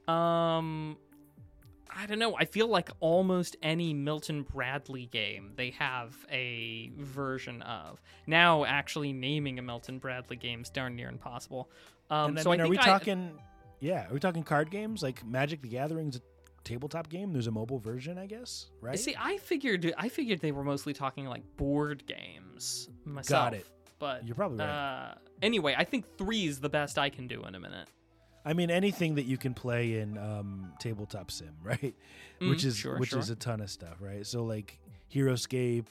I don't know. I feel like almost any Milton Bradley game they have a version of. Now, actually naming a Milton Bradley game is darn near impossible. And I so mean, I are think we talking? Yeah, are we talking card games like Magic the Gathering's a tabletop game? There's a mobile version, I guess, right? See, I figured they were mostly talking like board games myself. Got it. But You're probably right. Anyway, I think 3 is the best I can do in a minute. I mean, anything that you can play in tabletop sim, right? Which is sure. a ton of stuff, right? So like HeroScape,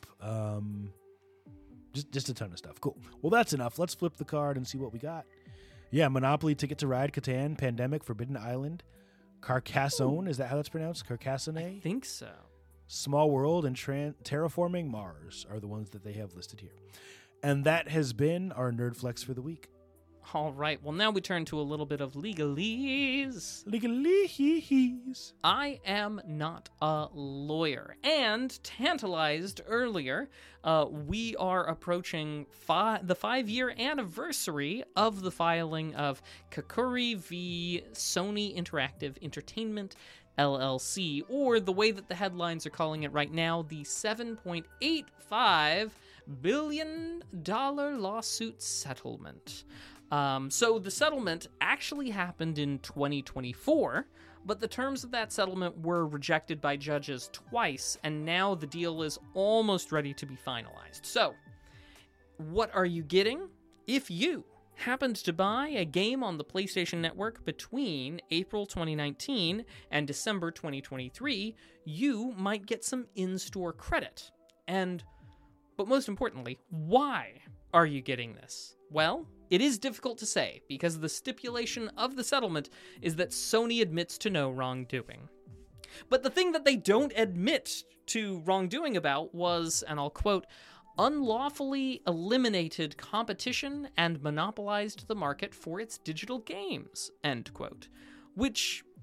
just a ton of stuff. Cool. Well, that's enough. Let's flip the card and see what we got. Yeah, Monopoly, Ticket to Ride, Catan, Pandemic, Forbidden Island, Carcassonne. Is that how that's pronounced? Carcassonne? I think so. Small World, and Terraforming Mars are the ones that they have listed here. And that has been our Nerd Flex for the week. All right. Well, now we turn to a little bit of legalese. Legalese. I am not a lawyer. And tantalized earlier, we are approaching the 5-year anniversary of the filing of Kakuri v. Sony Interactive Entertainment LLC, or the way that the headlines are calling it right now, the $7.85 billion lawsuit settlement. So the settlement actually happened in 2024, but the terms of that settlement were rejected by judges twice, and now the deal is almost ready to be finalized. So, what are you getting? If you happened to buy a game on the PlayStation Network between April 2019 and December 2023, you might get some in-store credit. But most importantly, why are you getting this? Well, it is difficult to say, because the stipulation of the settlement is that Sony admits to no wrongdoing. But the thing that they don't admit to wrongdoing about was, and I'll quote, unlawfully eliminated competition and monopolized the market for its digital games, end quote. Which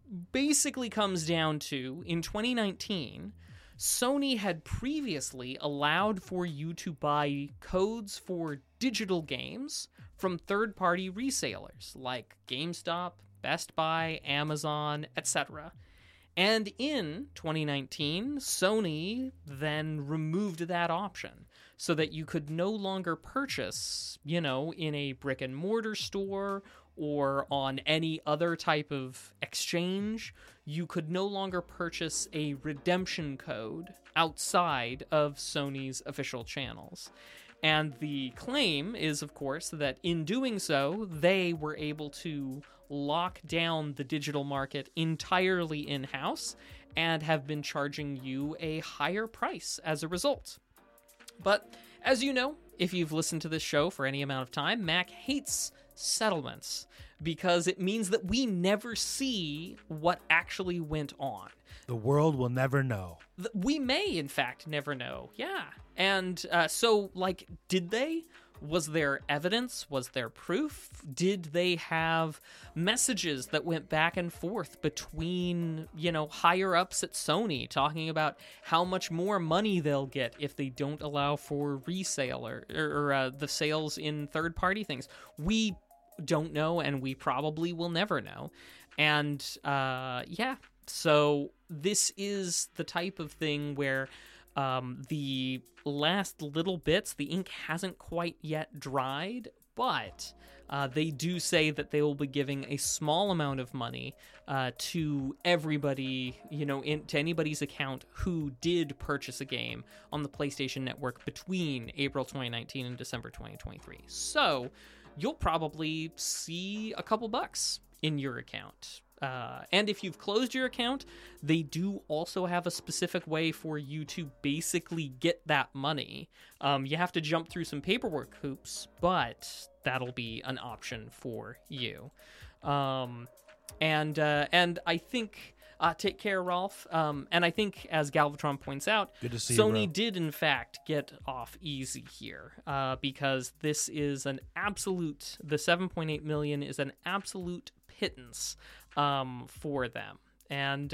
basically comes down to, in 2019, Sony had previously allowed for you to buy codes for digital games from third-party resellers like GameStop, Best Buy, Amazon, etc. And in 2019, Sony then removed that option so that you could no longer purchase, in a brick-and-mortar store or on any other type of exchange. You could no longer purchase a redemption code outside of Sony's official channels. And the claim is, of course, that in doing so, they were able to lock down the digital market entirely in-house and have been charging you a higher price as a result. But as you know, if you've listened to this show for any amount of time, Mac hates settlements because it means that we never see what actually went on. The world will never know. We may, in fact, never know. Yeah. And so, did they? Was there evidence? Was there proof? Did they have messages that went back and forth between, higher ups at Sony talking about how much more money they'll get if they don't allow for resale or the sales in third-party things? We don't know, and we probably will never know. And, so this is the type of thing where the last little bits, the ink hasn't quite yet dried, but they do say that they will be giving a small amount of money to everybody, to anybody's account who did purchase a game on the PlayStation Network between April 2019 and December 2023. So you'll probably see a couple bucks in your account. And if you've closed your account, they do also have a specific way for you to basically get that money. You have to jump through some paperwork hoops, but that'll be an option for you. And I think, take care, Rolf. And I think, as Galvatron points out, Good to see Sony you, bro. did in fact get off easy here, because this is the 7.8 million is an absolute pittance for them. And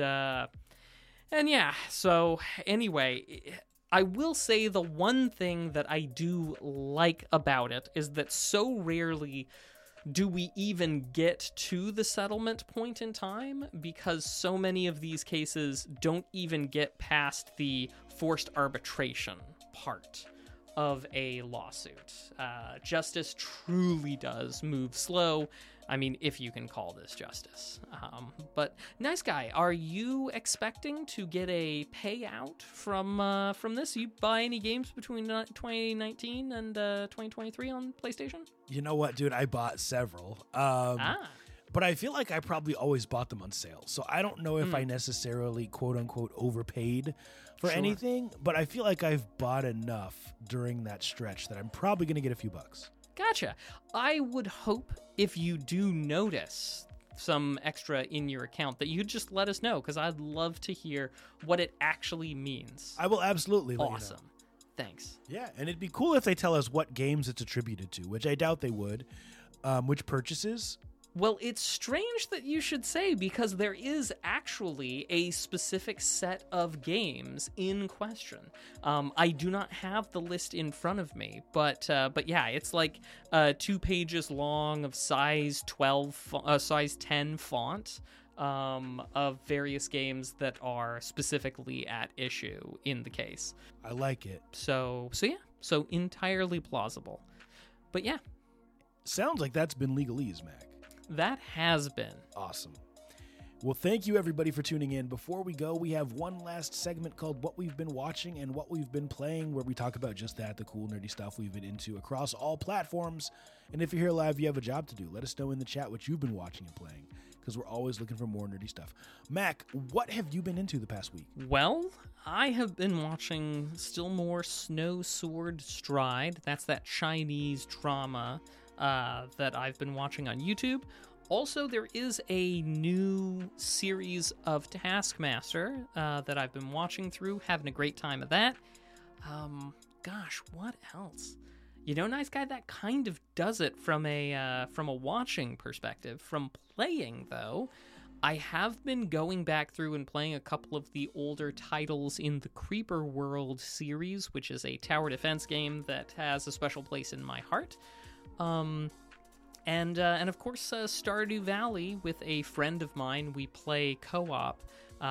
yeah, so anyway, I will say the one thing that I do like about it is that so rarely do we even get to the settlement point in time, because so many of these cases don't even get past the forced arbitration part of a lawsuit. Justice truly does move slow. I mean, if you can call this justice. But Nice Guy, are you expecting to get a payout from this? You buy any games between 2019 and 2023 on PlayStation? You know what, dude? I bought several. But I feel like I probably always bought them on sale. So I don't know if I necessarily, quote unquote, overpaid for anything. But I feel like I've bought enough during that stretch that I'm probably going to get a few bucks. Gotcha. I would hope if you do notice some extra in your account that you just let us know, because I'd love to hear what it actually means. I will absolutely let you know. Awesome. Thanks. Yeah, and it'd be cool if they tell us what games it's attributed to, which I doubt they would. Which purchases? Well, it's strange that you should say, because there is actually a specific set of games in question. I do not have the list in front of me, but yeah, it's like 2 pages long of size 10 font of various games that are specifically at issue in the case. I like it. So yeah, so entirely plausible. But yeah. Sounds like that's been Legalese, Mac. That has been. Awesome. Well, thank you, everybody, for tuning in. Before we go, we have one last segment called What We've Been Watching and What We've Been Playing, where we talk about just that, the cool, nerdy stuff we've been into across all platforms. And if you're here live, you have a job to do. Let us know in the chat what you've been watching and playing, because we're always looking for more nerdy stuff. Mac, what have you been into the past week? Well, I have been watching still more Snow Sword Stride. That's that Chinese drama that I've been watching on YouTube. Also, there is a new series of Taskmaster that I've been watching through, having a great time of that. Gosh, what else? You know, Nice Guy, that kind of does it from a watching perspective. From playing, though, I have been going back through and playing a couple of the older titles in the Creeper World series, which is a tower defense game that has a special place in my heart. And of course, Stardew Valley with a friend of mine. We play co-op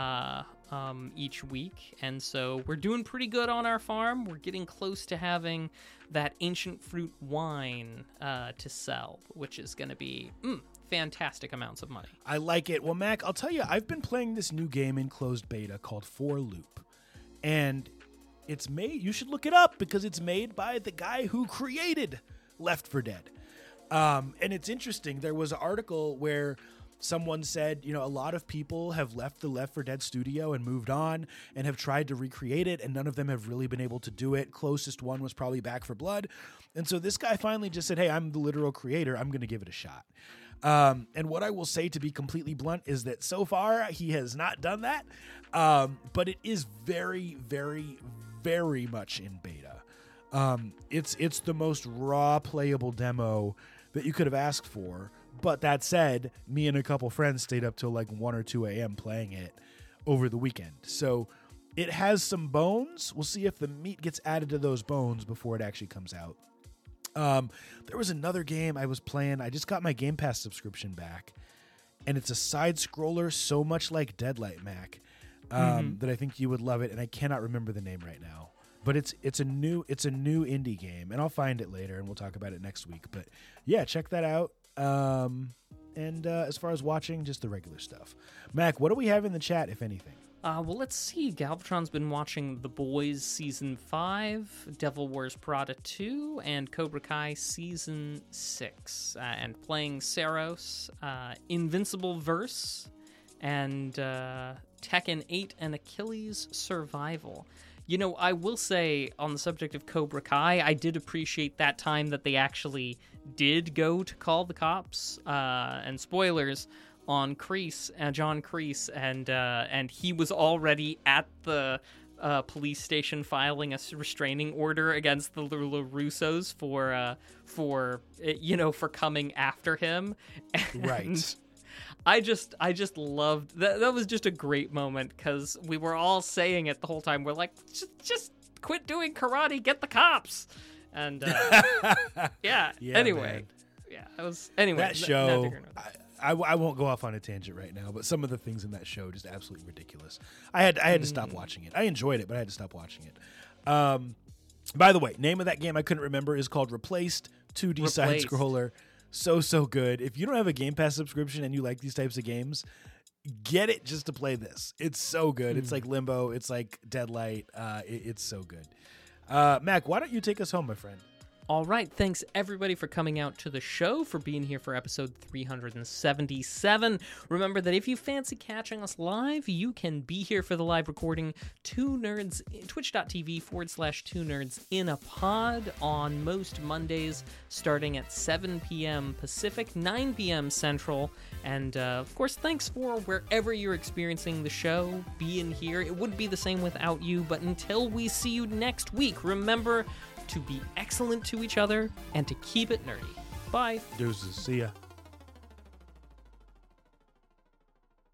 each week, and so we're doing pretty good on our farm. We're getting close to having that ancient fruit wine to sell, which is going to be fantastic amounts of money. I like it. Well, Mac, I'll tell you, I've been playing this new game in closed beta called For Loop, and it's made. You should look it up because it's made by the guy who created Left 4 Dead. And it's interesting. There was an article where someone said, a lot of people have left the Left 4 Dead studio and moved on and have tried to recreate it, and none of them have really been able to do it. Closest one was probably Back 4 Blood. And so this guy finally just said, hey, I'm the literal creator. I'm going to give it a shot. And what I will say, to be completely blunt, is that so far he has not done that. But it is very, very, very much in beta. It's the most raw playable demo that you could have asked for. But that said, me and a couple friends stayed up till like 1 or 2 a.m. playing it over the weekend. So it has some bones. We'll see if the meat gets added to those bones before it actually comes out. There was another game I was playing. I just got my Game Pass subscription back, and it's a side scroller so much like Deadlight, Mac, that I think you would love it. And I cannot remember the name right now, but it's a new indie game, and I'll find it later and we'll talk about it next week. But yeah, check that out. And as far as watching, just the regular stuff. Mac, what do we have in the chat, if anything? Well, let's see. Galvatron's been watching The Boys Season 5, Devil Wears Prada 2, and Cobra Kai Season 6, and playing Saros, Invincible Verse, and Tekken 8 and Achilles Survival. I will say, on the subject of Cobra Kai, I did appreciate that time that they actually did go to call the cops, and spoilers, on Kreese, John Kreese, and he was already at the police station filing a restraining order against the LaRussos for coming after him. And Right. I just loved that. That was just a great moment because we were all saying it the whole time. We're like, just quit doing karate, get the cops. And yeah. Anyway, man. yeah, it was. Anyway, That show. I won't go off on a tangent right now, but some of the things in that show just absolutely ridiculous. I had to stop watching it. I enjoyed it, but I had to stop watching it. By the way, name of that game I couldn't remember is called Replaced, 2D side scroller. So good. If you don't have a Game Pass subscription and you like these types of games, get it just to play this. It's so good. It's like Limbo. It's like Deadlight. It's so good. Mac, why don't you take us home, my friend? All right, thanks everybody for coming out to the show, for being here for episode 377. Remember that if you fancy catching us live, you can be here for the live recording, twitch.tv/2nerds in a pod on most Mondays, starting at 7 p.m. Pacific, 9 p.m. Central. And of course, thanks for wherever you're experiencing the show, being here. It wouldn't be the same without you, but until we see you next week, remember to be excellent to each other and to keep it nerdy. Bye. Deuces. See ya.